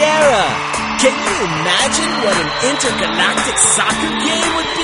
era. Can you imagine what an intergalactic soccer game would be?